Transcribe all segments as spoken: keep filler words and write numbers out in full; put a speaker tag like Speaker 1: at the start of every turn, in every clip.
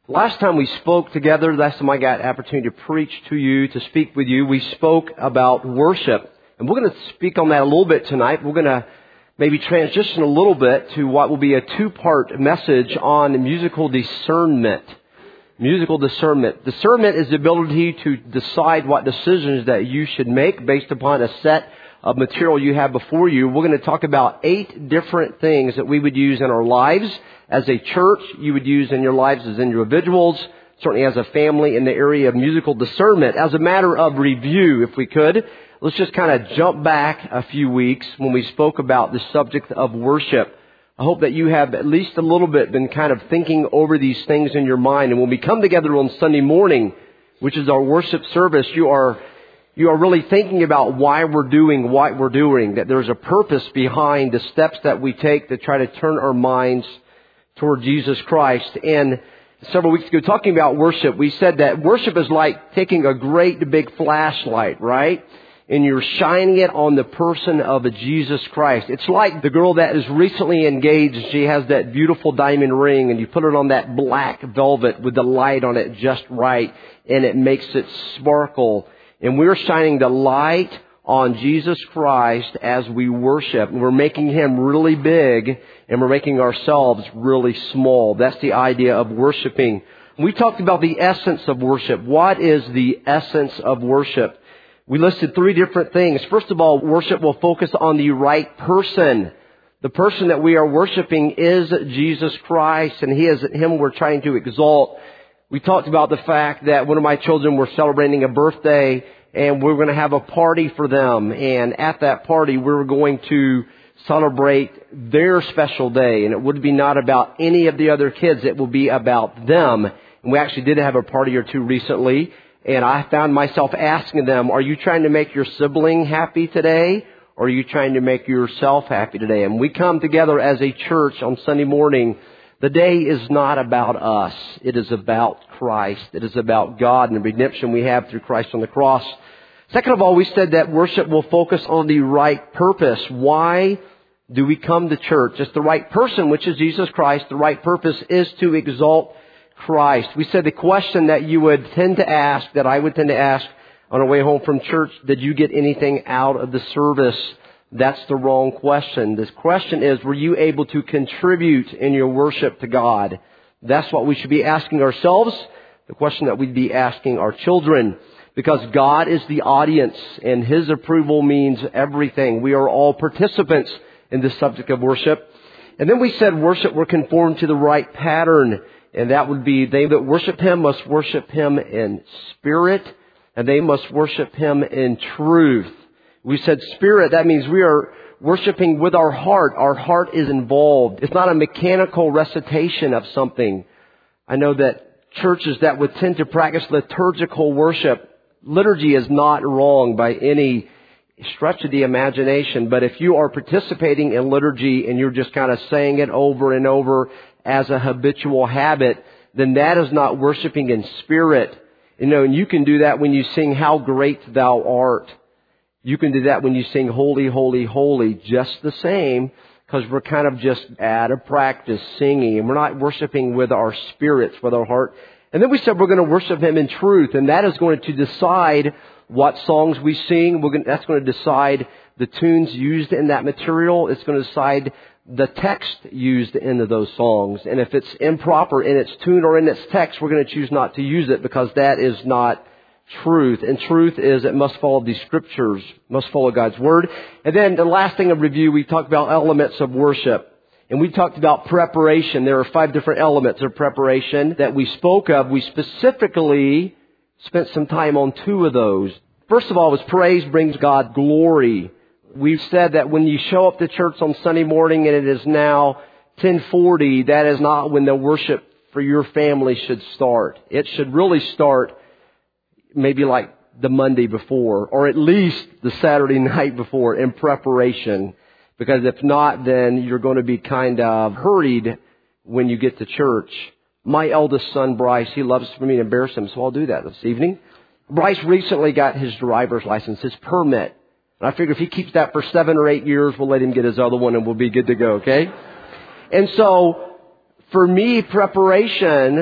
Speaker 1: Last time we spoke together, last time I got opportunity to preach to you, to speak with you, we spoke about worship. And we're going to speak on that a little bit tonight. We're going to maybe transition a little bit to what will be a two-part message on musical discernment. Musical discernment. Discernment is the ability to decide what decisions that you should make based upon a set of material you have before you. We're going to talk about eight different things that we would use in our lives as a church, you would use in your lives as individuals, certainly as a family in the area of musical discernment. As a matter of review, if we could, let's just kind of jump back a few weeks when we spoke about the subject of worship. I hope that you have at least a little bit been kind of thinking over these things in your mind. And when we come together on Sunday morning, which is our worship service, you are you are really thinking about why we're doing what we're doing, that there's a purpose behind the steps that we take to try to turn our minds toward Jesus Christ. And several weeks ago, talking about worship, we said that worship is like taking a great big flashlight, right? And you're shining it on the person of Jesus Christ. It's like the girl that is recently engaged. She has that beautiful diamond ring, and you put it on that black velvet with the light on it just right, and it makes it sparkle. And we're shining the light on Jesus Christ as we worship. We're making Him really big, and we're making ourselves really small. That's the idea of worshiping. We talked about the essence of worship. What is the essence of worship? We listed three different things. First of all, worship will focus on the right person. The person that we are worshiping is Jesus Christ, and He is Him we're trying to exalt. We talked about the fact that one of my children were celebrating a birthday, and we we're going to have a party for them. And at that party, we were going to celebrate their special day. And it would be not about any of the other kids. It will be about them. And we actually did have a party or two recently. And I found myself asking them, are you trying to make your sibling happy today? Or are you trying to make yourself happy today? And we come together as a church on Sunday morning. The day is not about us. It is about Christ. It is about God and the redemption we have through Christ on the cross. Second of all, we said that worship will focus on the right purpose. Why do we come to church? It's the right person, which is Jesus Christ. The right purpose is to exalt Christ. We said the question that you would tend to ask, that I would tend to ask on our way home from church, did you get anything out of the service? That's the wrong question. This question is, were you able to contribute in your worship to God? That's what we should be asking ourselves. The question that we'd be asking our children. Because God is the audience, and His approval means everything. We are all participants in this subject of worship. And then we said worship will conform to the right pattern. And that would be, they that worship Him must worship Him in spirit, and they must worship Him in truth. We said spirit, that means we are worshiping with our heart. Our heart is involved. It's not a mechanical recitation of something. I know that churches that would tend to practice liturgical worship, liturgy is not wrong by any stretch of the imagination. But if you are participating in liturgy and you're just kind of saying it over and over as a habitual habit, then that is not worshiping in spirit. You know, and you can do that when you sing How Great Thou Art. You can do that when you sing Holy, Holy, Holy, just the same, because we're kind of just out of practice singing, and we're not worshiping with our spirits, with our heart. And then we said we're going to worship Him in truth, and that is going to decide what songs we sing. We're going, that's going to decide the tunes used in that material. It's going to decide the text used into those songs. And if it's improper in its tune or in its text, we're going to choose not to use it, because that is not truth. And truth is it must follow the Scriptures, must follow God's Word. And then the last thing of review, we talked about elements of worship. And we talked about preparation. There are five different elements of preparation that we spoke of. We specifically spent some time on two of those. First of all, was praise brings God glory. We've said that when you show up to church on Sunday morning and it is now ten forty, that is not when the worship for your family should start. It should really start maybe like the Monday before, or at least the Saturday night before, in preparation. Because if not, then you're going to be kind of hurried when you get to church. My eldest son, Bryce, he loves for me to embarrass him, so I'll do that this evening. Bryce recently got his driver's license, his permit. And I figure if he keeps that for seven or eight years, we'll let him get his other one and we'll be good to go, okay? And so, for me, preparation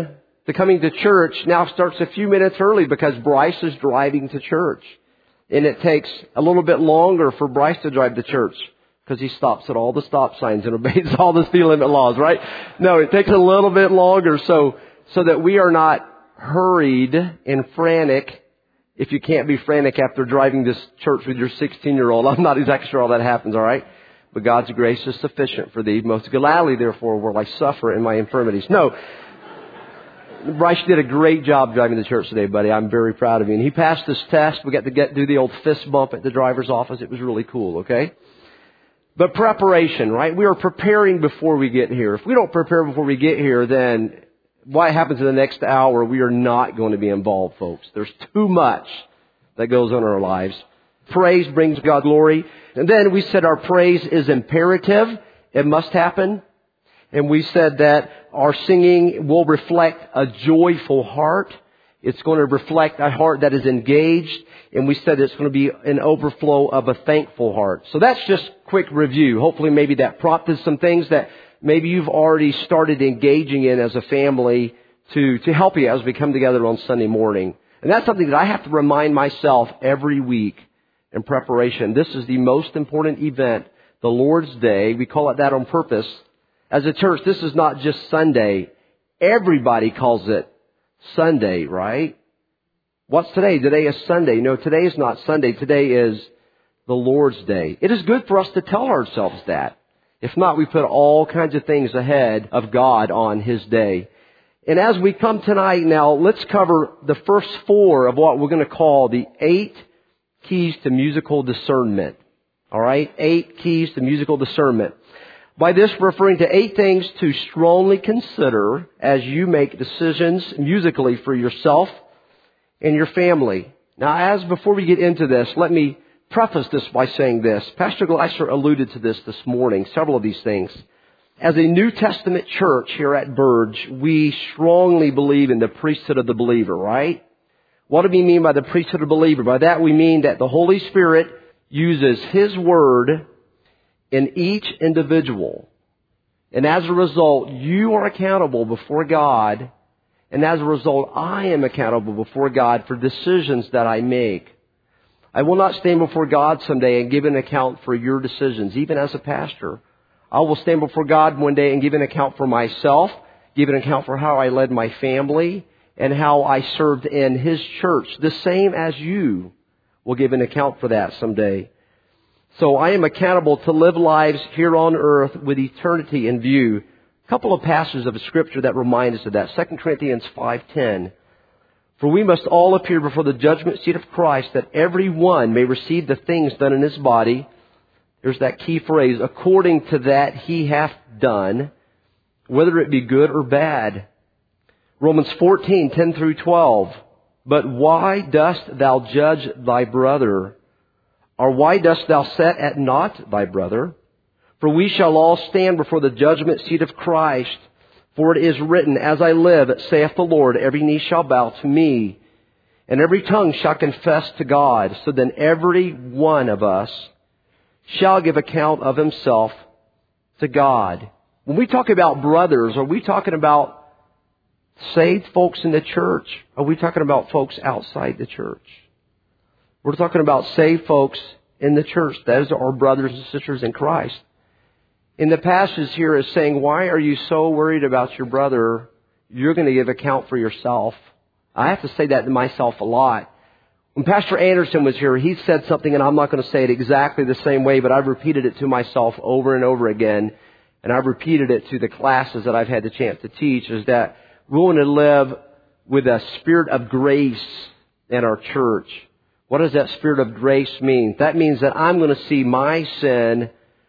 Speaker 1: to coming to church now starts a few minutes early because Bryce is driving to church. And it takes a little bit longer for Bryce to drive to church because he stops at all the stop signs and obeys all the speed limit laws, right? No, it takes a little bit longer so so that we are not hurried and frantic. If you can't be frantic after driving this church with your sixteen-year-old, I'm not exactly sure how that happens, all right? But God's grace is sufficient for thee. Most gladly, therefore, will I suffer in my infirmities. No. Bryce did a great job driving to church today, buddy. I'm very proud of you. And he passed his test. We got to get do the old fist bump at the driver's office. It was really cool, okay? But preparation, right? We are preparing before we get here. If we don't prepare before we get here, then what happens in the next hour, we are not going to be involved, folks. There's too much that goes on in our lives. Praise brings God glory. And then we said our praise is imperative. It must happen. And we said that our singing will reflect a joyful heart. It's going to reflect a heart that is engaged. And we said it's going to be an overflow of a thankful heart. So that's just quick review. Hopefully maybe that prompted some things that maybe you've already started engaging in as a family to, to help you as we come together on Sunday morning. And that's something that I have to remind myself every week in preparation. This is the most important event, the Lord's Day. We call it that on purpose. As a church, this is not just Sunday. Everybody calls it Sunday, right? What's today? Today is Sunday. No, today is not Sunday. Today is the Lord's Day. It is good for us to tell ourselves that. If not, we put all kinds of things ahead of God on His day. And as we come tonight now, let's cover the first four of what we're going to call the eight keys to musical discernment. All right? Eight keys to musical discernment. By this, we're referring to eight things to strongly consider as you make decisions musically for yourself and your family. Now, as before we get into this, let me preface this by saying this. Pastor Gleiser alluded to this this morning, several of these things. As a New Testament church here at Burge, we strongly believe in the priesthood of the believer, right? What do we mean by the priesthood of the believer? By that we mean that the Holy Spirit uses His Word in each individual. And as a result, you are accountable before God. And as a result, I am accountable before God for decisions that I make. I will not stand before God someday and give an account for your decisions, even as a pastor. I will stand before God one day and give an account for myself, give an account for how I led my family, and how I served in His church. The same as you will give an account for that someday. So I am accountable to live lives here on earth with eternity in view. A couple of passages of Scripture that remind us of that. Second Corinthians five ten. For we must all appear before the judgment seat of Christ, that every one may receive the things done in his body. There's that key phrase, according to that he hath done, whether it be good or bad. Romans fourteen ten through twelve. But why dost thou judge thy brother? Or why dost thou set at naught thy brother? For we shall all stand before the judgment seat of Christ. For it is written, As I live, saith the Lord, every knee shall bow to me, and every tongue shall confess to God. So then every one of us shall give account of himself to God. When we talk about brothers, are we talking about saved folks in the church? Are we talking about folks outside the church? We're talking about saved folks in the church. Those are our brothers and sisters in Christ. In the passage here is saying, why are you so worried about your brother? You're going to give account for yourself. I have to say that to myself a lot. When Pastor Anderson was here, he said something, and I'm not going to say it exactly the same way, but I've repeated it to myself over and over again, and I've repeated it to the classes that I've had the chance to teach, is that we want to live with a spirit of grace in our church. What does that spirit of grace mean? That means that I'm going to see my sin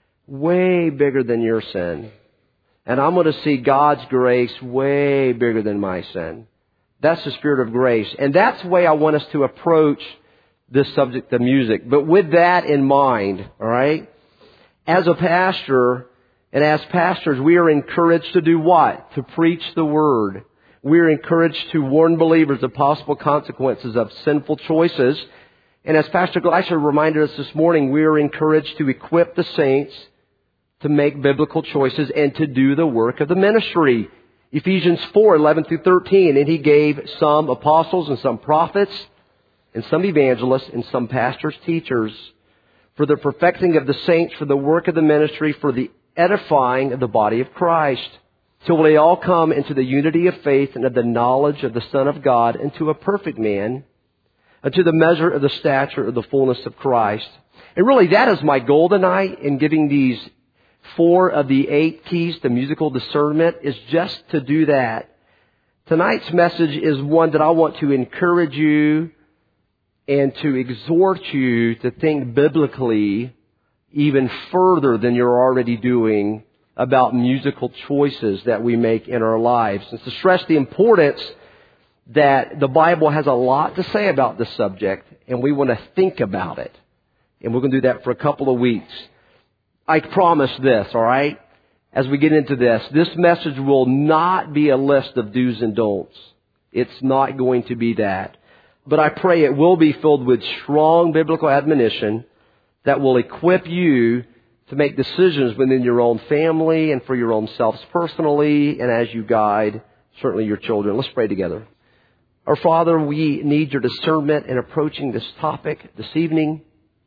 Speaker 1: way bigger than your sin. And I'm going to see God's grace way bigger than my sin. That's the spirit of grace. And that's the way I want us to approach this subject of music. But with that in mind, all right, as a pastor and as pastors, we are encouraged to do what? To preach the Word. We are encouraged to warn believers of possible consequences of sinful choices. And as Pastor Gleiser reminded us this morning, we are encouraged to equip the saints to make biblical choices and to do the work of the ministry. Ephesians four, eleven through thirteen, and He gave some apostles and some prophets and some evangelists and some pastors, teachers, for the perfecting of the saints, for the work of the ministry, for the edifying of the body of Christ, till we all come into the unity of faith and of the knowledge of the Son of God, into a perfect man, unto the measure of the stature of the fullness of Christ. And really, that is my goal tonight in giving these four of the eight keys to musical discernment, is just to do that. Tonight's message is one that I want to encourage you and to exhort you to think biblically even further than you're already doing about musical choices that we make in our lives. And to stress the importance that the Bible has a lot to say about this subject, and we want to think about it. And we're going to do that for a couple of weeks. I promise this, all right? As we get into this, this message will not be a list of do's and don'ts. It's not going to be that. But I pray it will be filled with strong biblical admonition that will equip you to make decisions within your own family and for your own selves personally, and as you guide, certainly your children. Let's pray together. Our Father, we need your discernment in approaching this topic this evening.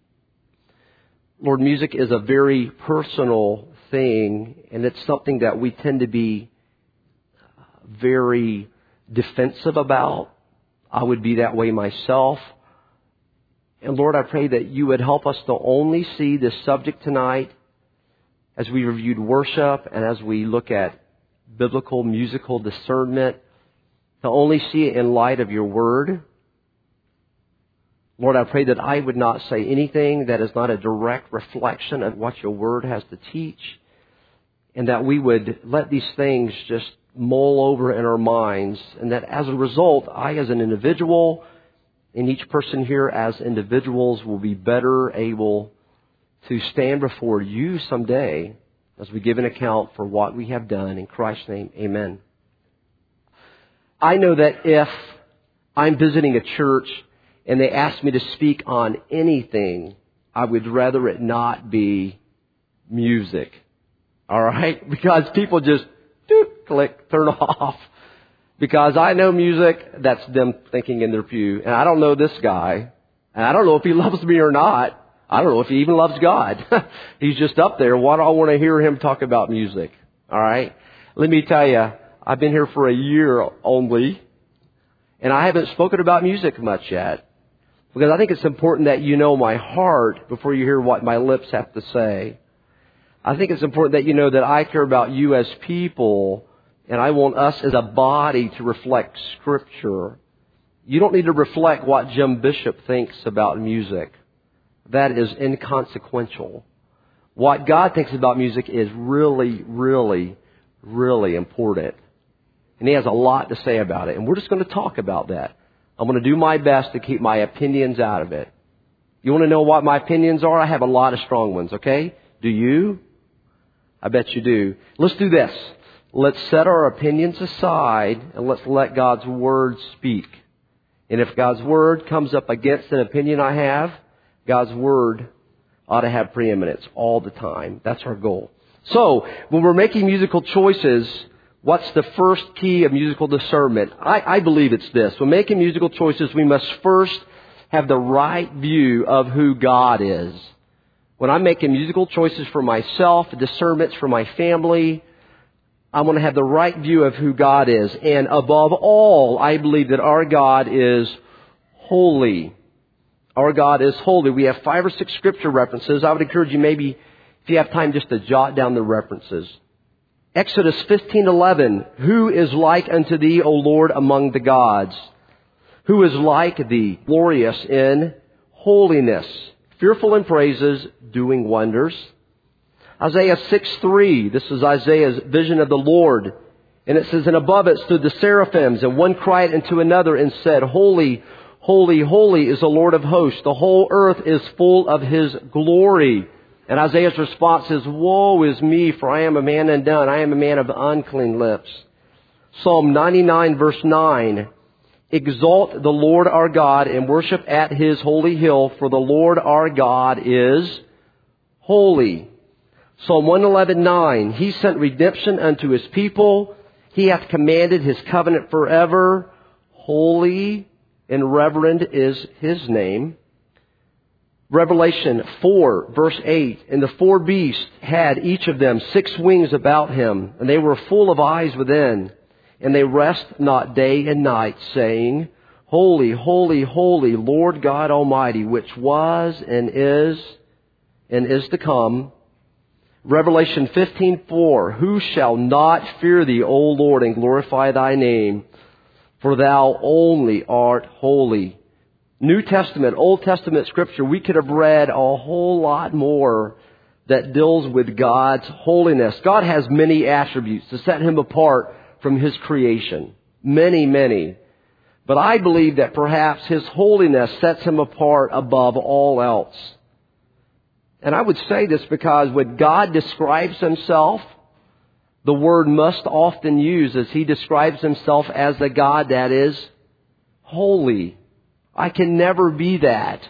Speaker 1: Lord, music is a very personal thing, and it's something that we tend to be very defensive about. I would be that way myself. And Lord, I pray that you would help us to only see this subject tonight as we reviewed worship and as we look at biblical musical discernment, to only see it in light of your word. Lord, I pray that I would not say anything that is not a direct reflection of what your word has to teach, and that we would let these things just mull over in our minds, and that as a result, I as an individual and each person here as individuals will be better able to stand before you someday as we give an account for what we have done. In Christ's name, amen. I know that if I'm visiting a church and they ask me to speak on anything, I would rather it not be music. All right? Because people just doot, click, turn off. Because I know music, that's them thinking in their pew. And I don't know this guy. And I don't know if he loves me or not. I don't know if he even loves God. He's just up there. Why do I want to hear him talk about music? All right? Let me tell you, I've been here for a year only, and I haven't spoken about music much yet. Because I think it's important that you know my heart before you hear what my lips have to say. I think it's important that you know that I care about you as people, and I want us as a body to reflect Scripture. You don't need to reflect what Jim Bishop thinks about music. That is inconsequential. What God thinks about music is really, really, really important. And He has a lot to say about it. And we're just going to talk about that. I'm going to do my best to keep my opinions out of it. You want to know what my opinions are? I have a lot of strong ones, okay? Do you? I bet you do. Let's do this. Let's set our opinions aside and let's let God's Word speak. And if God's Word comes up against an opinion I have, God's Word ought to have preeminence all the time. That's our goal. So, when we're making musical choices, what's the first key of musical discernment? I, I believe it's this. When making musical choices, we must first have the right view of who God is. When I'm making musical choices for myself, discernments for my family, I want to have the right view of who God is. And above all, I believe that our God is holy. Our God is holy. We have five or six scripture references. I would encourage you maybe, if you have time, just to jot down the references. Exodus fifteen eleven, who is like unto thee, O Lord, among the gods? Who is like thee, glorious in holiness, fearful in praises, doing wonders? Isaiah six three, this is Isaiah's vision of the Lord. And it says, and above it stood the seraphims, and one cried unto another and said, Holy, holy, holy is the Lord of hosts. The whole earth is full of His glory. And Isaiah's response is, woe is me, for I am a man undone. I am a man of unclean lips. Psalm ninety-nine, verse nine. Exalt the Lord our God and worship at His holy hill, for the Lord our God is holy. Psalm one eleven, nine. He sent redemption unto His people. He hath commanded His covenant forever. Holy and reverend is His name. Revelation four, verse eight. And the four beasts had each of them six wings about him, and they were full of eyes within. And they rest not day and night, saying, Holy, holy, holy, Lord God Almighty, which was and is and is to come. Revelation fifteen four. Who shall not fear Thee, O Lord, and glorify Thy name? For Thou only art holy. New Testament, Old Testament Scripture, we could have read a whole lot more that deals with God's holiness. God has many attributes to set Him apart from His creation. Many, many. But I believe that perhaps His holiness sets Him apart above all else. And I would say this because when God describes Himself, the word must often use as He describes Himself as the God that is holy. I can never be that.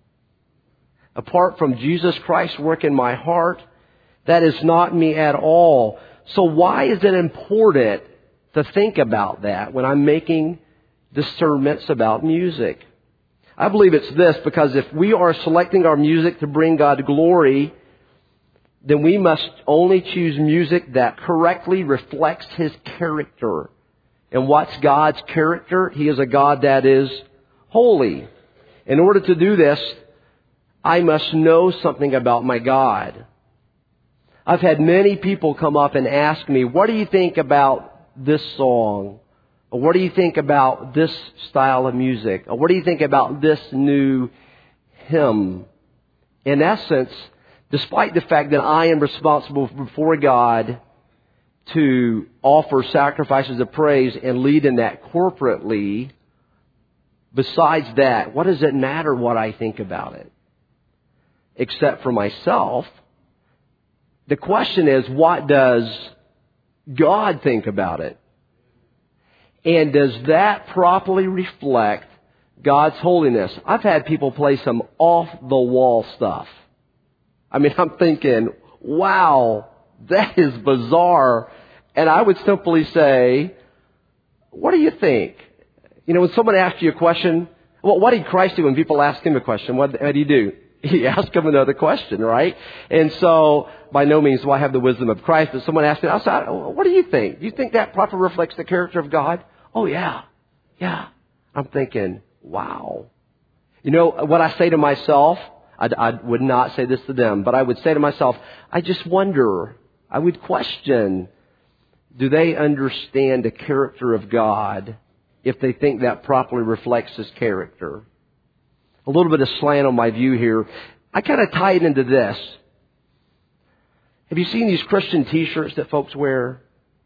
Speaker 1: Apart from Jesus Christ's work in my heart, that is not me at all. So why is it important to think about that when I'm making discernments about music? I believe it's this, because if we are selecting our music to bring God glory, then we must only choose music that correctly reflects His character. And what's God's character? He is a God that is holy. In order to do this, I must know something about my God. I've had many people come up and ask me, what do you think about this song? Or what do you think about this style of music? Or what do you think about this new hymn? In essence, despite the fact that I am responsible before God to offer sacrifices of praise and lead in that corporately, besides that, what does it matter what I think about it? Except for myself. The question is, what does God think about it? And does that properly reflect God's holiness? I've had people play some off-the-wall stuff. I mean, I'm thinking, wow, that is bizarre. And I would simply say, what do you think? You know, when someone asks you a question, well, what did Christ do when people ask Him a question? What, what did He do? He asked them another question, right? And so, by no means do I have the wisdom of Christ, but someone asked me, I said, what do you think? Do you think that properly reflects the character of God? Oh, yeah. Yeah. I'm thinking, wow. You know, what I say to myself, I, I would not say this to them, but I would say to myself, I just wonder, I would question, do they understand the character of God if they think that properly reflects His character? A little bit of slant on my view here. I kind of tie it into this. Have you seen these Christian t-shirts that folks wear?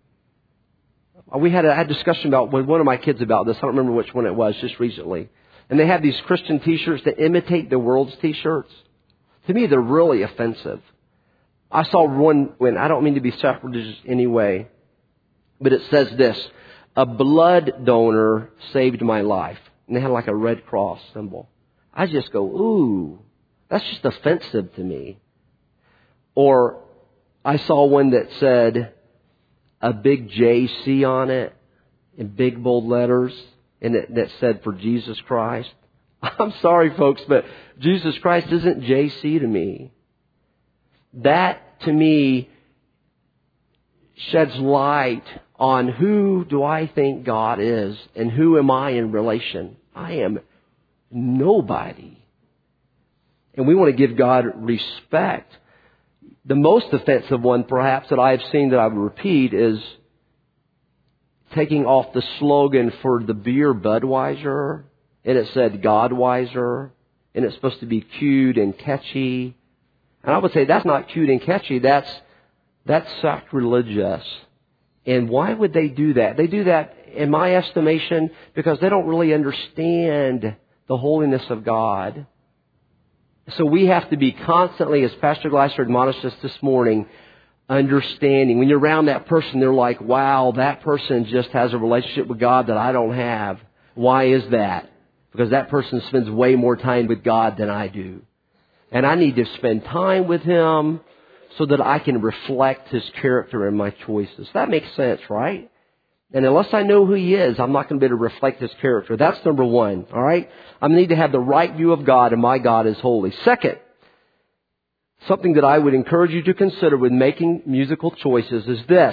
Speaker 1: We had a, I had a discussion about with one of my kids about this. I don't remember which one it was, just recently. And they have these Christian t-shirts that imitate the world's t-shirts. To me, they're really offensive. I saw one, when I don't mean to be sacrilegious anyway, but it says this: a blood donor saved my life. And they had like a Red Cross symbol. I just go, ooh, that's just offensive to me. Or I saw one that said a big J C on it in big bold letters, and it, that said for Jesus Christ. I'm sorry, folks, but Jesus Christ isn't J C to me. That, to me, sheds light on who do I think God is and who am I in relation. I am nobody. And we want to give God respect. The most offensive one, perhaps, that I have seen that I would repeat is taking off the slogan for the beer Budweiser, and it said Godweiser, and it's supposed to be cute and catchy. And I would say that's not cute and catchy. That's that's sacrilegious. And why would they do that? They do that, in my estimation, because they don't really understand the holiness of God. So we have to be constantly, as Pastor Gleiser admonished us this morning, understanding. When you're around that person, they're like, wow, that person just has a relationship with God that I don't have. Why is that? Because that person spends way more time with God than I do. And I need to spend time with Him so that I can reflect His character in my choices. That makes sense, right? And unless I know who He is, I'm not going to be able to reflect His character. That's number one, all right? I need to have the right view of God, and my God is holy. Second, something that I would encourage you to consider when making musical choices is this.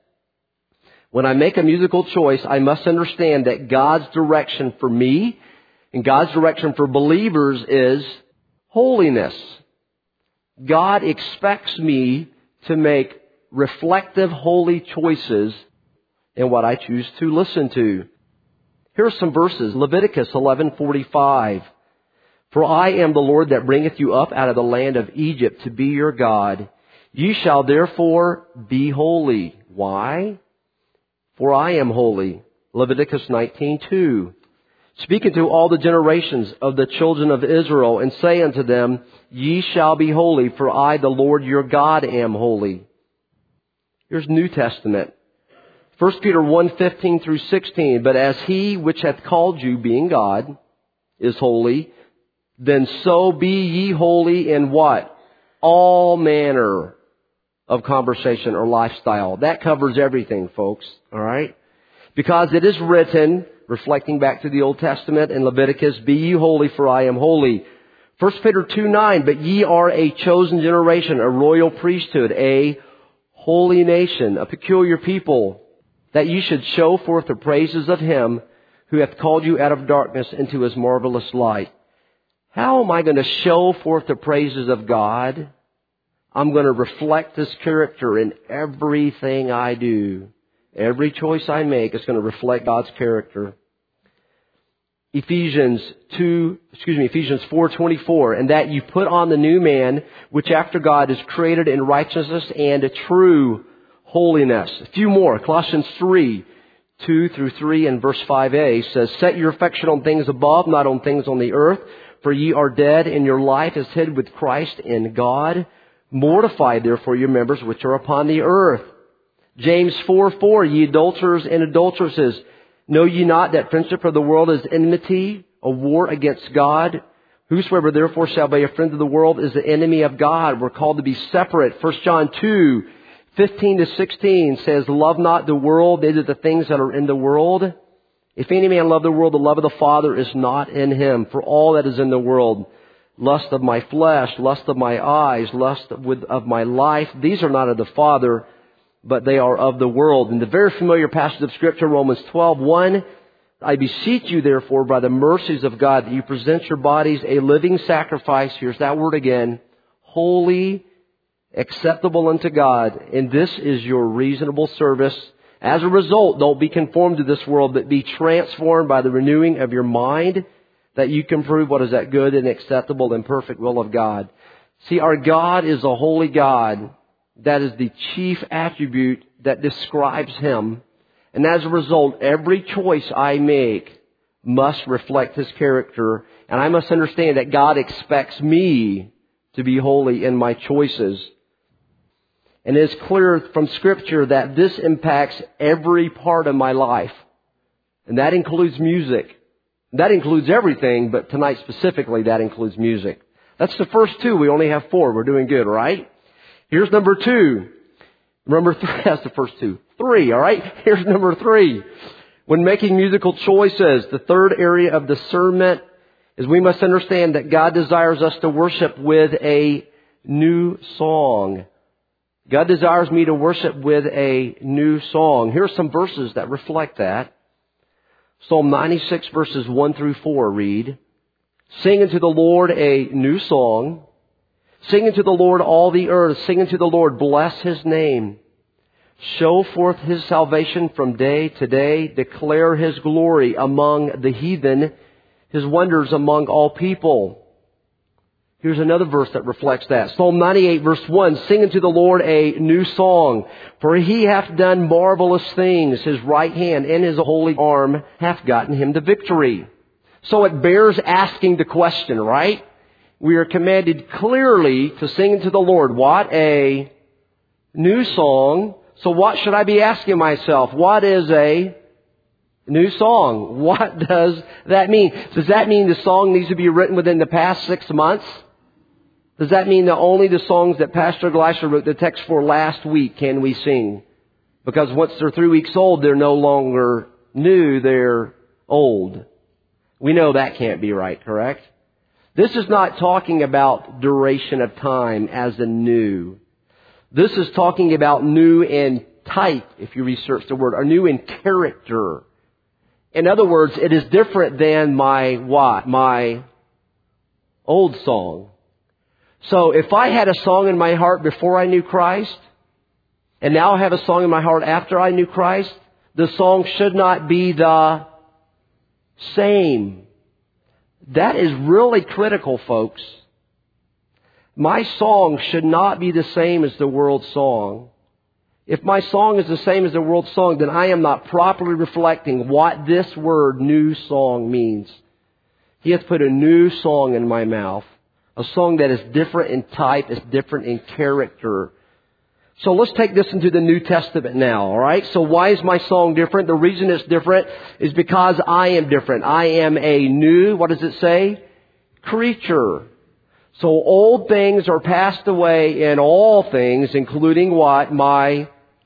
Speaker 1: When I make a musical choice, I must understand that God's direction for me and God's direction for believers is holiness. God expects me to make reflective, holy choices in what I choose to listen to. Here are some verses. Leviticus eleven forty-five. For I am the Lord that bringeth you up out of the land of Egypt to be your God. Ye shall therefore be holy. Why? For I am holy. Leviticus nineteen two. Speaking to all the generations of the children of Israel, and say unto them, Ye shall be holy, for I, the Lord your God, am holy. Here's New Testament. First Peter one fifteen through sixteen. But as He which hath called you, being God, is holy, then so be ye holy in what? All manner of conversation or lifestyle. That covers everything, folks. All right? Because it is written, reflecting back to the Old Testament in Leviticus, Be ye holy, for I am holy. First Peter two nine. But ye are a chosen generation, a royal priesthood, a holy nation, a peculiar people, that ye should show forth the praises of Him who hath called you out of darkness into His marvelous light. How am I going to show forth the praises of God? I'm going to reflect His character in everything I do. Every choice I make is going to reflect God's character. Ephesians two, excuse me, Ephesians four twenty-four, and that you put on the new man, which after God is created in righteousness and true holiness. A few more. Colossians three, two through three and verse five a says, Set your affection on things above, not on things on the earth, for ye are dead, and your life is hid with Christ in God. Mortify therefore your members which are upon the earth. James four four, Ye adulterers and adulteresses, know ye not that friendship of the world is enmity, a war against God? Whosoever therefore shall be a friend of the world is the enemy of God. We're called to be separate. First John two fifteen to sixteen says, Love not the world, neither the things that are in the world. If any man love the world, the love of the Father is not in him. For all that is in the world, lust of my flesh, lust of my eyes, lust of my life, these are not of the Father, but they are of the world. In the very familiar passage of Scripture, Romans twelve one, I beseech you therefore by the mercies of God that you present your bodies a living sacrifice, here's that word again, holy, acceptable unto God, and this is your reasonable service. As a result, don't be conformed to this world, but be transformed by the renewing of your mind, that you can prove what is that good and acceptable and perfect will of God. See, our God is a holy God. That is the chief attribute that describes Him. And as a result, every choice I make must reflect His character. And I must understand that God expects me to be holy in my choices. And it is clear from Scripture that this impacts every part of my life. And that includes music. That includes everything, but tonight specifically that includes music. That's the first two. We only have four. We're doing good, all right? Here's number two. Number three, that's the first two. Three, all right? Here's number three. When making musical choices, the third area of discernment is we must understand that God desires us to worship with a new song. God desires me to worship with a new song. Here are some verses that reflect that. Psalm ninety-six verses one through four read, Sing unto the Lord a new song. Sing unto the Lord all the earth. Sing unto the Lord, bless His name. Show forth His salvation from day to day. Declare His glory among the heathen, His wonders among all people. Here's another verse that reflects that. Psalm ninety-eight verse one, Sing unto the Lord a new song, for He hath done marvelous things. His right hand and His holy arm hath gotten Him the victory. So it bears asking the question, right? We are commanded clearly to sing unto the Lord. What? A new song. So what should I be asking myself? What is a new song? What does that mean? Does that mean the song needs to be written within the past six months? Does that mean that only the songs that Pastor Gleischer wrote the text for last week can we sing? Because once they're three weeks old, they're no longer new, they're old. We know that can't be right, correct? This is not talking about duration of time as in new. This is talking about new in type, if you research the word, or new in character. In other words, it is different than my what? My old song. So if I had a song in my heart before I knew Christ, and now I have a song in my heart after I knew Christ, the song should not be the same. That is really critical, folks. My song should not be the same as the world's song. If my song is the same as the world's song, then I am not properly reflecting what this word, new song, means. He has put a new song in my mouth. A song that is different in type, is different in character. So let's take this into the New Testament now, all right? So why is my song different? The reason it's different is because I am different. I am a new, what does it say? Creature. So old things are passed away, and all things, including what? My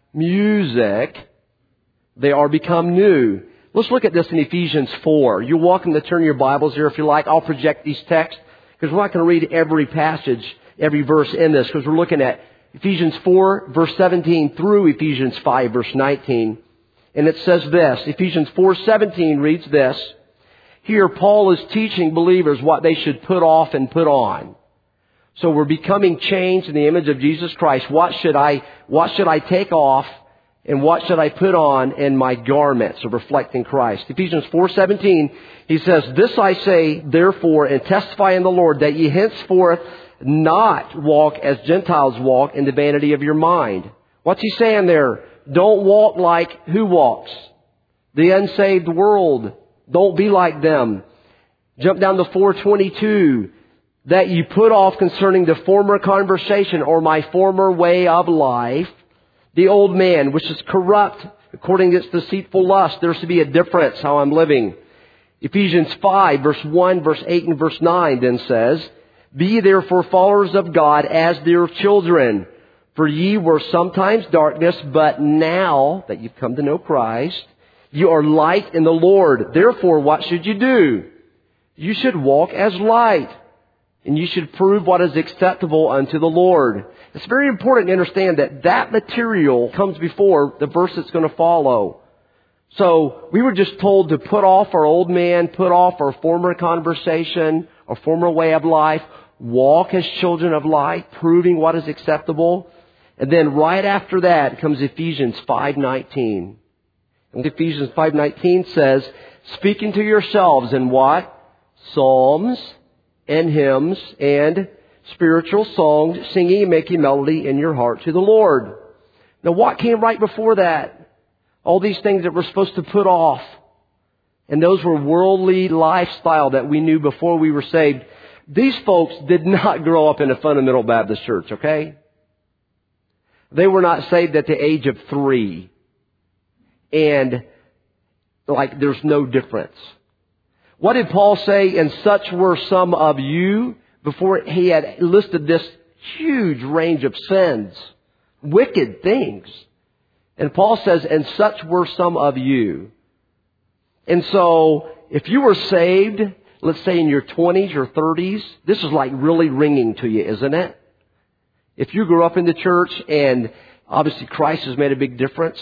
Speaker 1: music, they are become new. Let's look at this in Ephesians four. You're welcome to turn your Bibles here if you like. I'll project these texts because we're not going to read every passage, every verse in this, because we're looking at Ephesians four, verse seventeen through Ephesians five, verse nineteen. And it says this, Ephesians four seventeen reads this. Here Paul is teaching believers what they should put off and put on. So we're becoming changed in the image of Jesus Christ. What should I, what should I take off and what should I put on in my garments of reflecting Christ? Ephesians four seventeen, he says, This I say, therefore, and testify in the Lord, that ye henceforth not walk as Gentiles walk in the vanity of your mind. What's he saying there? Don't walk like who walks? The unsaved world. Don't be like them. Jump down to four twenty-two. That you put off concerning the former conversation or my former way of life, the old man, which is corrupt according to its deceitful lust. There's to be a difference how I'm living. Ephesians five, verse one, verse eight, and verse nine then says, Be ye therefore followers of God as dear children. For ye were sometimes darkness, but now that you've come to know Christ, you are light in the Lord. Therefore, what should you do? You should walk as light. And you should prove what is acceptable unto the Lord. It's very important to understand that that material comes before the verse that's going to follow. So we were just told to put off our old man, put off our former conversation, our former way of life, walk as children of light, proving what is acceptable. And then right after that comes Ephesians five nineteen. And Ephesians five nineteen says, Speaking to yourselves in what? Psalms and hymns and spiritual songs, singing and making melody in your heart to the Lord. Now what came right before that? All these things that we're supposed to put off. And those were worldly lifestyle that we knew before we were saved. These folks did not grow up in a fundamental Baptist church, okay? They were not saved at the age of three. And like there's no difference. What did Paul say? And such were some of you, before he had listed this huge range of sins, wicked things. And Paul says, and such were some of you. And so, if you were saved, let's say in your twenties or thirties, this is like really ringing to you, isn't it? If you grew up in the church and obviously Christ has made a big difference,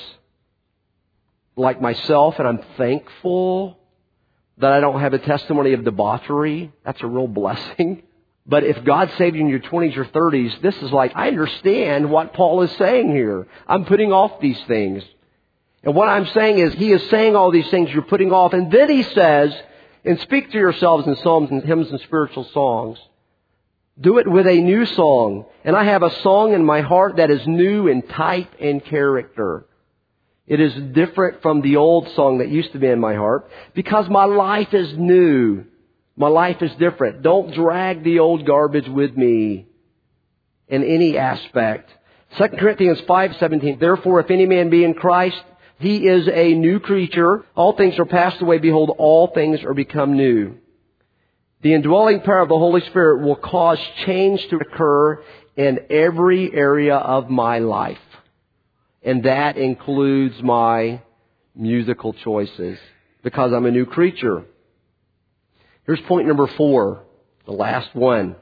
Speaker 1: like myself, and I'm thankful that I don't have a testimony of debauchery. That's a real blessing. But if God saved you in your twenties or thirties, this is like, I understand what Paul is saying here. I'm putting off these things. And what I'm saying is, he is saying all these things you're putting off. And then he says, and speak to yourselves in psalms and hymns and spiritual songs. Do it with a new song. And I have a song in my heart that is new in type and character. It is different from the old song that used to be in my heart because my life is new. My life is different. Don't drag the old garbage with me in any aspect. Second Corinthians five seventeen. Therefore, if any man be in Christ, he is a new creature. All things are passed away. Behold, all things are become new. The indwelling power of the Holy Spirit will cause change to occur in every area of my life. And that includes my musical choices, because I'm a new creature. Here's point number four, the last one.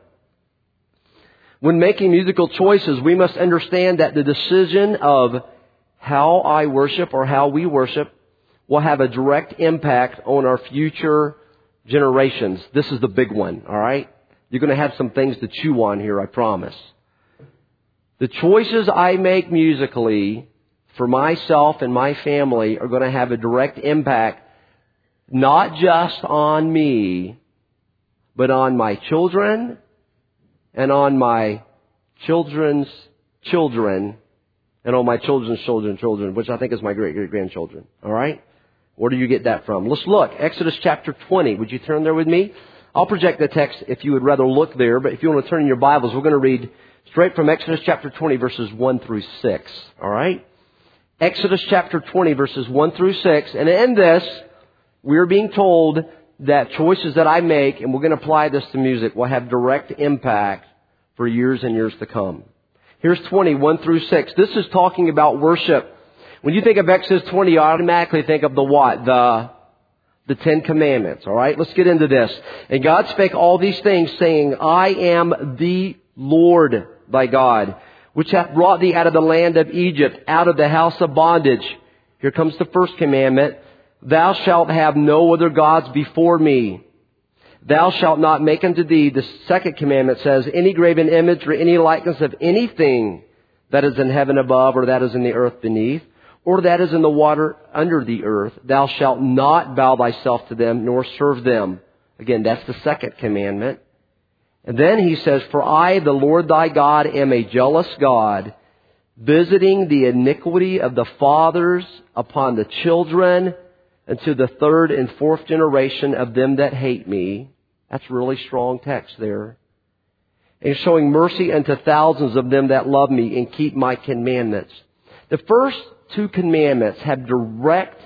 Speaker 1: When making musical choices, we must understand that the decision of how I worship or how we worship will have a direct impact on our future generations. This is the big one, all right? You're going to have some things to chew on here, I promise. The choices I make musically for myself and my family are going to have a direct impact not just on me, but on my children and on my children's children and on my children's children's children, which I think is my great-great-grandchildren. All right? Where do you get that from? Let's look. Exodus chapter twenty. Would you turn there with me? I'll project the text if you would rather look there, but if you want to turn in your Bibles, we're going to read straight from Exodus chapter twenty, verses one through six. All right? Exodus chapter twenty, verses one through six. And in this, we're being told that choices that I make, and we're going to apply this to music, will have direct impact for years and years to come. Here's twenty, one through six. This is talking about worship. When you think of Exodus twenty, you automatically think of the what? The, the Ten Commandments. All right? Let's get into this. And God spake all these things, saying, I am the Lord thy God, which hath brought thee out of the land of Egypt, out of the house of bondage. Here comes the first commandment. Thou shalt have no other gods before me. Thou shalt not make unto thee, the second commandment says, any graven image or any likeness of anything that is in heaven above, or that is in the earth beneath, or that is in the water under the earth. Thou shalt not bow thyself to them, nor serve them. Again, that's the second commandment. And then he says, for I, the Lord thy God, am a jealous God, visiting the iniquity of the fathers upon the children, and to the third and fourth generation of them that hate me. That's really strong text there. And showing mercy unto thousands of them that love me and keep my commandments. The first two commandments have direct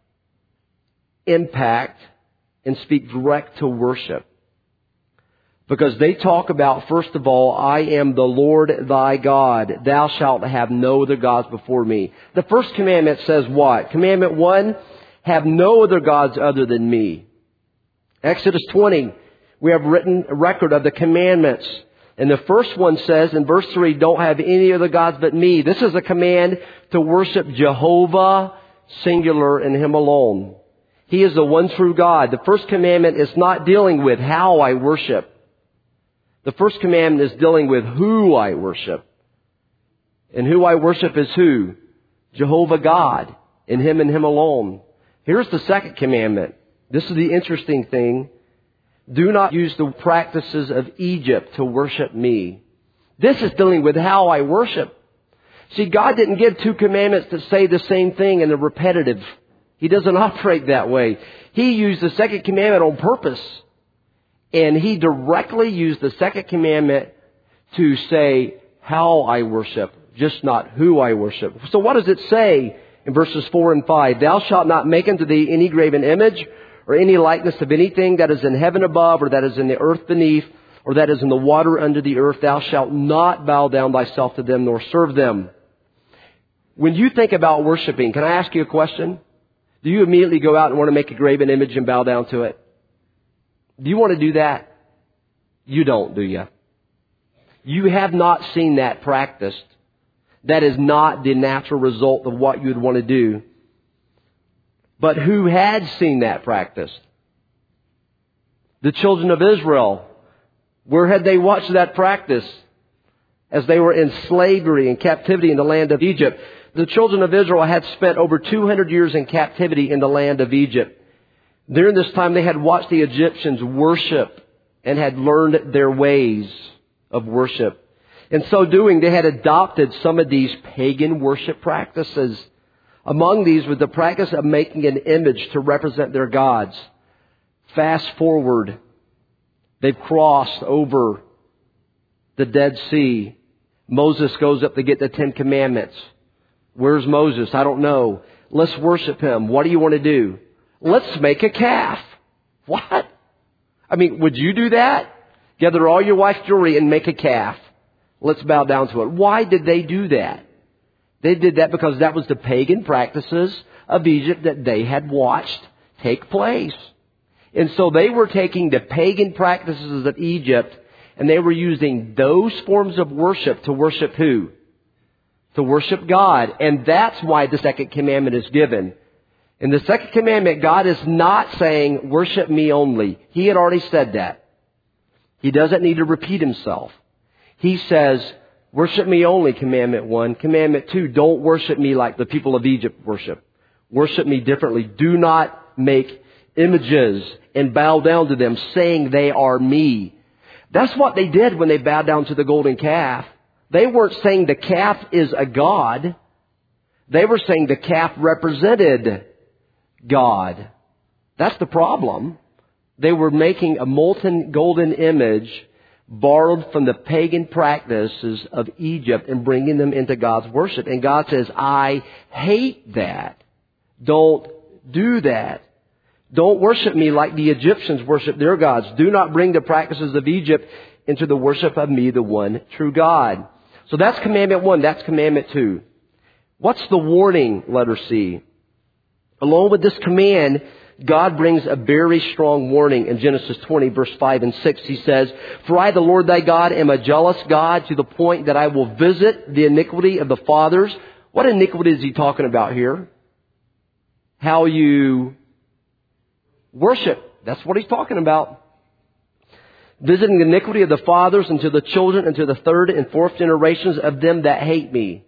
Speaker 1: impact and speak direct to worship. Because they talk about, first of all, I am the Lord thy God. Thou shalt have no other gods before me. The first commandment says what? Commandment one, have no other gods other than me. Exodus twenty, we have written a record of the commandments. And the first one says in verse three, don't have any other gods but me. This is a command to worship Jehovah, singular, and Him alone. He is the one true God. The first commandment is not dealing with how I worship. The first commandment is dealing with who I worship. And who I worship is who? Jehovah God, and Him and Him alone. Here's the second commandment. This is the interesting thing. Do not use the practices of Egypt to worship me. This is dealing with how I worship. See, God didn't give two commandments that say the same thing and they're repetitive. He doesn't operate that way. He used the second commandment on purpose. And He directly used the second commandment to say how I worship, just not who I worship. So what does it say in verses four and five? Thou shalt not make unto thee any graven image or any likeness of anything that is in heaven above, or that is in the earth beneath, or that is in the water under the earth. Thou shalt not bow down thyself to them, nor serve them. When you think about worshiping, can I ask you a question? Do you immediately go out and want to make a graven image and bow down to it? Do you want to do that? You don't, do you? You have not seen that practiced. That is not the natural result of what you would want to do. But who had seen that practiced? The children of Israel. Where had they watched that practice? As they were in slavery and captivity in the land of Egypt. The children of Israel had spent over two hundred years in captivity in the land of Egypt. During this time, they had watched the Egyptians worship and had learned their ways of worship. In so doing, they had adopted some of these pagan worship practices. Among these was the practice of making an image to represent their gods. Fast forward, they've crossed over the Dead Sea. Moses goes up to get the Ten Commandments. Where's Moses? I don't know. Let's worship him. What do you want to do? Let's make a calf. What? I mean, would you do that? Gather all your wife's jewelry and make a calf. Let's bow down to it. Why did they do that? They did that because that was the pagan practices of Egypt that they had watched take place. And so they were taking the pagan practices of Egypt and they were using those forms of worship to worship who? To worship God. And that's why the second commandment is given. In the second commandment, God is not saying, worship me only. He had already said that. He doesn't need to repeat himself. He says, worship me only, commandment one. Commandment two, don't worship me like the people of Egypt worship. Worship me differently. Do not make images and bow down to them, saying they are me. That's what they did when they bowed down to the golden calf. They weren't saying the calf is a god. They were saying the calf represented God. That's the problem. They were making a molten golden image borrowed from the pagan practices of Egypt and bringing them into God's worship. And God says, I hate that. Don't do that. Don't worship me like the Egyptians worship their gods. Do not bring the practices of Egypt into the worship of me, the one true God. So that's commandment one. That's commandment two. What's the warning, letter C? Along with this command, God brings a very strong warning in Genesis twenty, verse five and six. He says, for I, the Lord thy God, am a jealous God to the point that I will visit the iniquity of the fathers. What iniquity is he talking about here? How you worship. That's what he's talking about. Visiting the iniquity of the fathers unto the children, unto the third and fourth generations of them that hate me,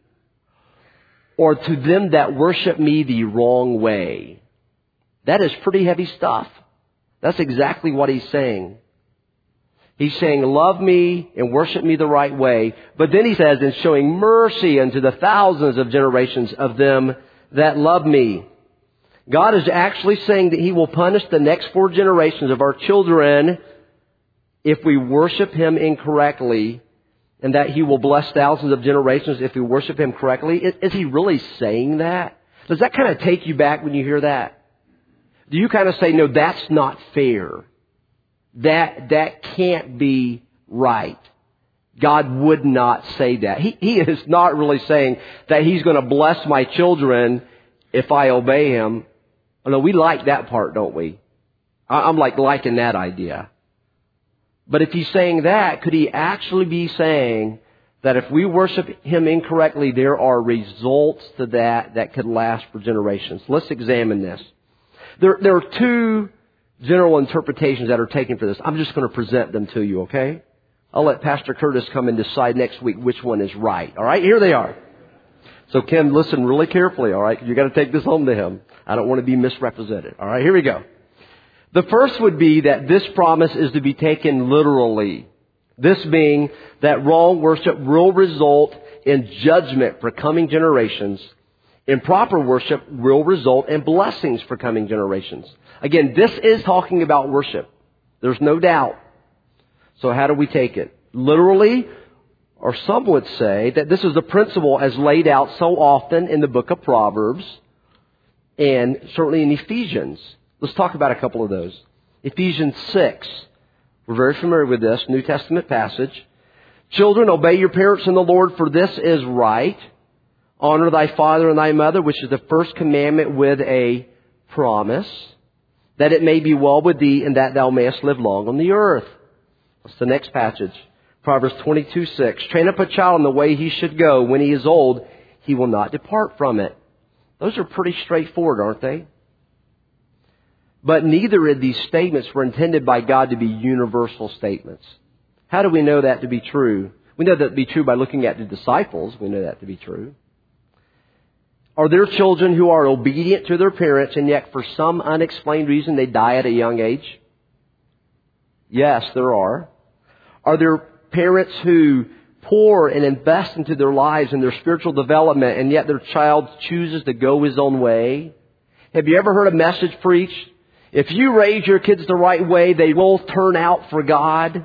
Speaker 1: or to them that worship me the wrong way. That is pretty heavy stuff. That's exactly what he's saying. He's saying, love me and worship me the right way. But then he says, and showing mercy unto the thousands of generations of them that love me. God is actually saying that he will punish the next four generations of our children if we worship him incorrectly, and that he will bless thousands of generations if we worship him correctly. Is, is he really saying that? Does that kind of take you back when you hear that? Do you kind of say, no, that's not fair. That, that can't be right. God would not say that. He, he is not really saying that he's going to bless my children if I obey him. Oh, no, we like that part, don't we? I'm like liking that idea. But if he's saying that, could he actually be saying that if we worship him incorrectly, there are results to that that could last for generations? Let's examine this. There, there are two general interpretations that are taken for this. I'm just going to present them to you, okay? I'll let Pastor Curtis come and decide next week which one is right. All right, here they are. So Ken, listen really carefully, all right? You got to take this home to him. I don't want to be misrepresented. All right, here we go. The first would be that this promise is to be taken literally. This being that wrong worship will result in judgment for coming generations. Improper worship will result in blessings for coming generations. Again, this is talking about worship. There's no doubt. So how do we take it? Literally, or some would say that this is the principle as laid out so often in the book of Proverbs and certainly in Ephesians. Let's talk about a couple of those. Ephesians six. We're very familiar with this New Testament passage. Children, obey your parents in the Lord, for this is right. Honor thy father and thy mother, which is the first commandment with a promise, that it may be well with thee and that thou mayest live long on the earth. What's the next passage? Proverbs twenty-two six. Train up a child in the way he should go. When he is old, he will not depart from it. Those are pretty straightforward, aren't they? But neither of these statements were intended by God to be universal statements. How do we know that to be true? We know that to be true by looking at the disciples. We know that to be true. Are there children who are obedient to their parents and yet for some unexplained reason they die at a young age? Yes, there are. Are there parents who pour and invest into their lives and their spiritual development and yet their child chooses to go his own way? Have you ever heard a message preached? If you raise your kids the right way, they will turn out for God.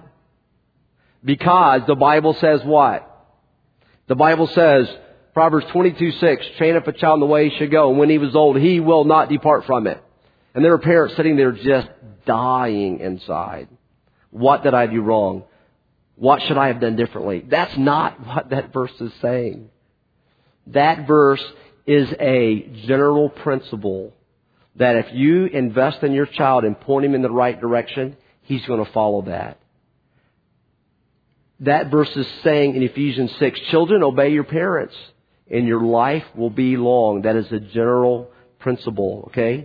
Speaker 1: Because the Bible says what? The Bible says, Proverbs twenty-two six, train up a child in the way he should go, and when he was old, he will not depart from it. And there are parents sitting there just dying inside. What did I do wrong? What should I have done differently? That's not what that verse is saying. That verse is a general principle that if you invest in your child and point him in the right direction, he's going to follow that. That verse is saying in Ephesians six, children, obey your parents, and your life will be long. That is a general principle, okay?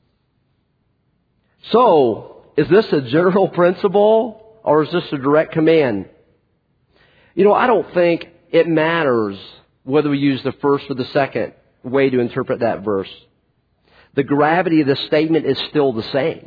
Speaker 1: So, is this a general principle, or is this a direct command? You know, I don't think it matters whether we use the first or the second way to interpret that verse. The gravity of the statement is still the same.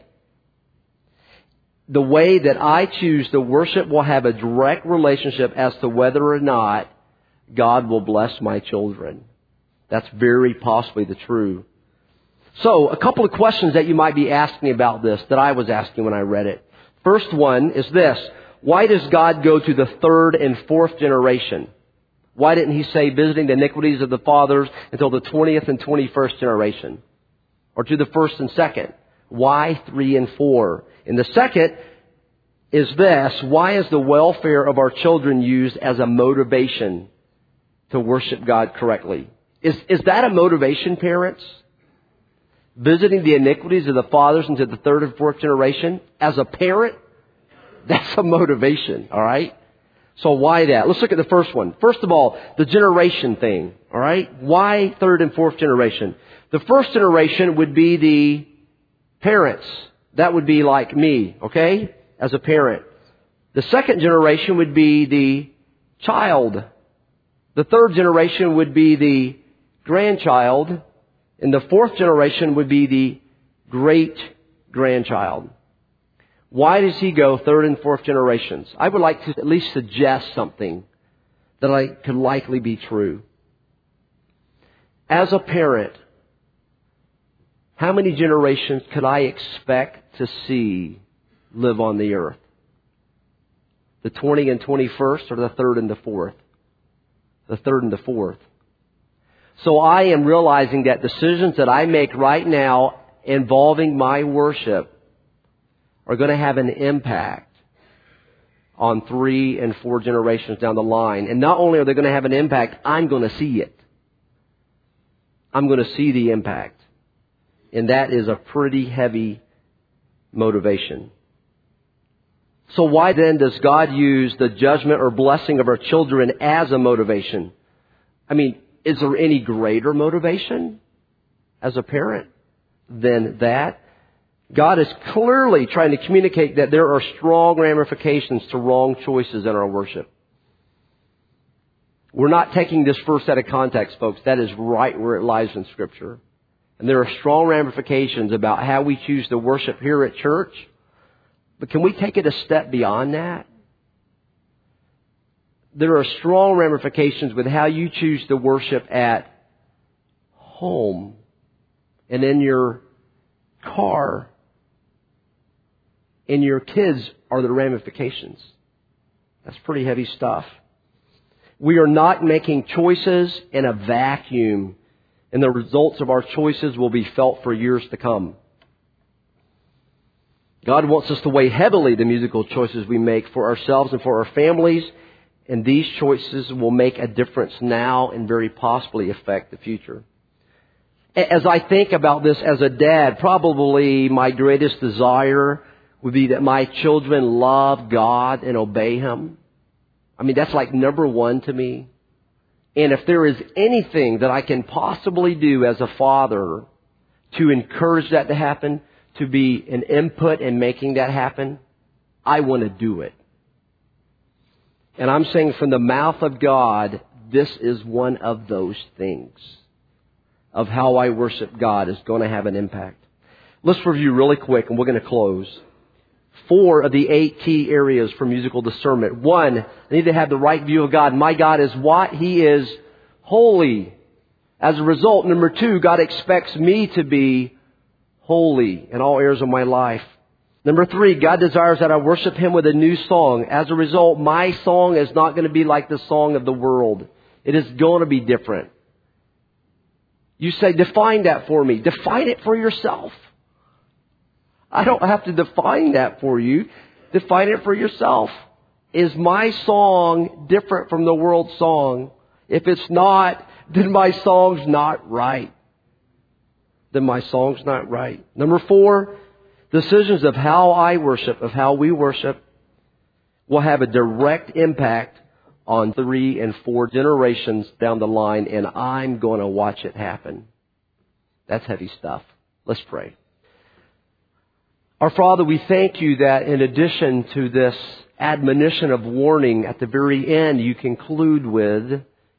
Speaker 1: The way that I choose to worship will have a direct relationship as to whether or not God will bless my children. That's very possibly the true. So, a couple of questions that you might be asking about this that I was asking when I read it. First one is this. Why does God go to the third and fourth generation? Why didn't He say visiting the iniquities of the fathers until the twentieth and twenty-first generation? Or to the first and second? Why three and four? And the second is this. Why is the welfare of our children used as a motivation to worship God correctly? Is, is that a motivation, parents? Visiting the iniquities of the fathers into the third and fourth generation? As a parent, that's a motivation, all right? So why that? Let's look at the first one. First of all, the generation thing, all right? Why third and fourth generation? The first generation would be the parents. That would be like me, okay, as a parent. The second generation would be the child. The third generation would be the grandchild. And the fourth generation would be the great-grandchild. Why does He go third and fourth generations? I would like to at least suggest something that I could likely be true. As a parent, how many generations could I expect to see live on the earth? The twentieth and twenty-first, or the third and the fourth? The third and the fourth. So I am realizing that decisions that I make right now involving my worship are going to have an impact on three and four generations down the line. And not only are they going to have an impact, I'm going to see it. I'm going to see the impact. And that is a pretty heavy motivation. So why then does God use the judgment or blessing of our children as a motivation? I mean, is there any greater motivation as a parent than that? God is clearly trying to communicate that there are strong ramifications to wrong choices in our worship. We're not taking this verse out of context, folks. That is right where it lies in Scripture. And there are strong ramifications about how we choose to worship here at church. But can we take it a step beyond that? There are strong ramifications with how you choose to worship at home and in your car. And your kids are the ramifications. That's pretty heavy stuff. We are not making choices in a vacuum, and the results of our choices will be felt for years to come. God wants us to weigh heavily the musical choices we make for ourselves and for our families, and these choices will make a difference now and very possibly affect the future. As I think about this as a dad, probably my greatest desire would be that my children love God and obey Him. I mean, that's like number one to me. And if there is anything that I can possibly do as a father to encourage that to happen, to be an input in making that happen, I want to do it. And I'm saying from the mouth of God, this is one of those things of how I worship God is going to have an impact. Let's review really quick, and we're going to close. Four of the eight key areas for musical discernment. One, I need to have the right view of God. My God is what? He is holy. As a result, number two, God expects me to be holy in all areas of my life. Number three, God desires that I worship Him with a new song. As a result, my song is not going to be like the song of the world. It is going to be different. You say, define that for me. Define it for yourself. I don't have to define that for you. Define it for yourself. Is my song different from the world's song? If it's not, then my song's not right. Then my song's not right. Number four, decisions of how I worship, of how we worship, will have a direct impact on three and four generations down the line, and I'm going to watch it happen. That's heavy stuff. Let's pray. Our Father, we thank you that in addition to this admonition of warning at the very end, you conclude with,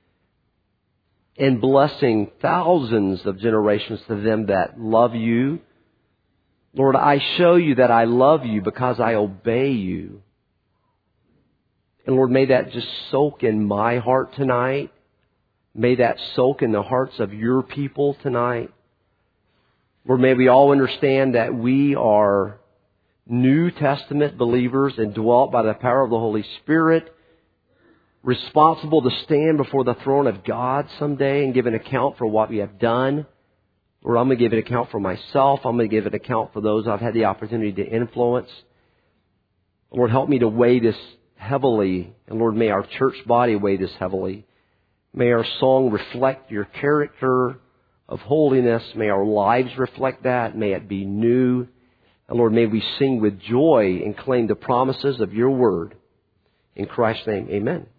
Speaker 1: in blessing thousands of generations to them that love you. Lord, I show you that I love you because I obey you. And Lord, may that just soak in my heart tonight. May that soak in the hearts of your people tonight. Lord, may we all understand that we are New Testament believers indwelt by the power of the Holy Spirit, responsible to stand before the throne of God someday and give an account for what we have done. Lord, I'm going to give an account for myself. I'm going to give an account for those I've had the opportunity to influence. Lord, help me to weigh this heavily. And Lord, may our church body weigh this heavily. May our song reflect your character of holiness. May our lives reflect that. May it be new. And Lord, may we sing with joy and claim the promises of your word. In Christ's name, amen.